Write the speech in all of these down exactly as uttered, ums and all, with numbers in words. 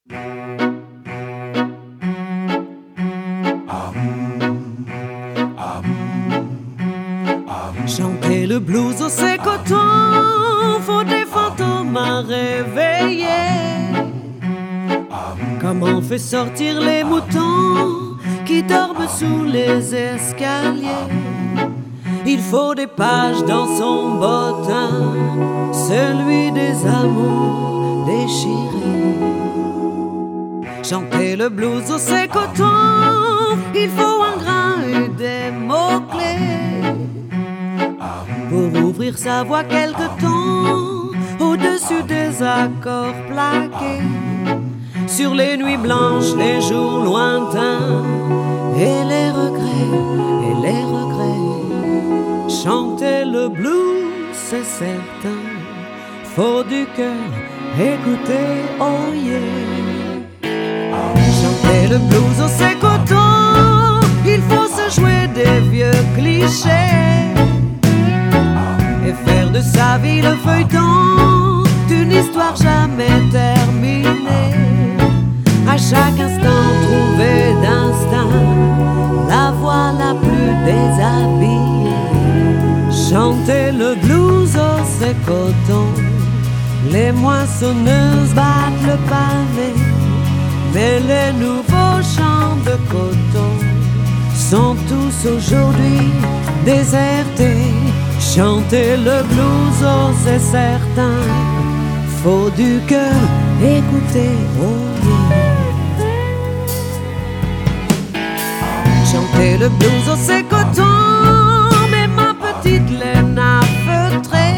Chanter le blues au sécoton, faut des fantômes à réveiller. Comment on fait sortir les moutons qui dorment sous les escaliers? Il faut des pages dans son bottin, celui des amours déchirés. Chanter le blues au sécoton, il faut un grain et des mots-clés pour ouvrir sa voix quelque temps au-dessus des accords plaqués. Sur les nuits blanches, les jours lointains et les regrets, et les regrets. Chanter le blues, c'est certain, faut du cœur, écouter, oh yeah. Chanter le blues au sécoton, il faut se jouer des vieux clichés et faire de sa vie le feuilleton d'une histoire jamais terminée. À chaque instant trouver d'instinct la voix la plus déshabillée. Chanter le blues au sécoton, les moissonneuses battent le pavé, mais les nouveaux champs de coton sont tous aujourd'hui désertés. Chanter le blues, oh c'est certain, faut du cœur, écouter, oh yeah. Chanter le blues au sécoton, mais ma petite laine a feutré.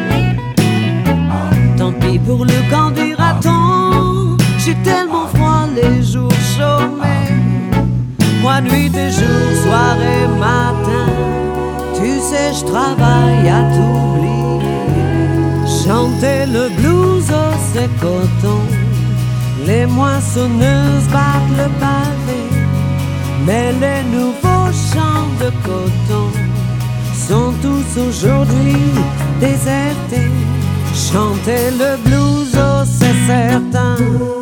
Tant pis pour le camp du raton, j'ai tellement froid les jours chômés. Moi nuit et jour, soir et matin, tu sais je travaille à t'oublier. Chanter le blues au sécoton, les moissonneuses battent le pavé, mais les nouveaux champs de coton sont tous aujourd'hui désertés. Chanter le blues, oh c'est certain,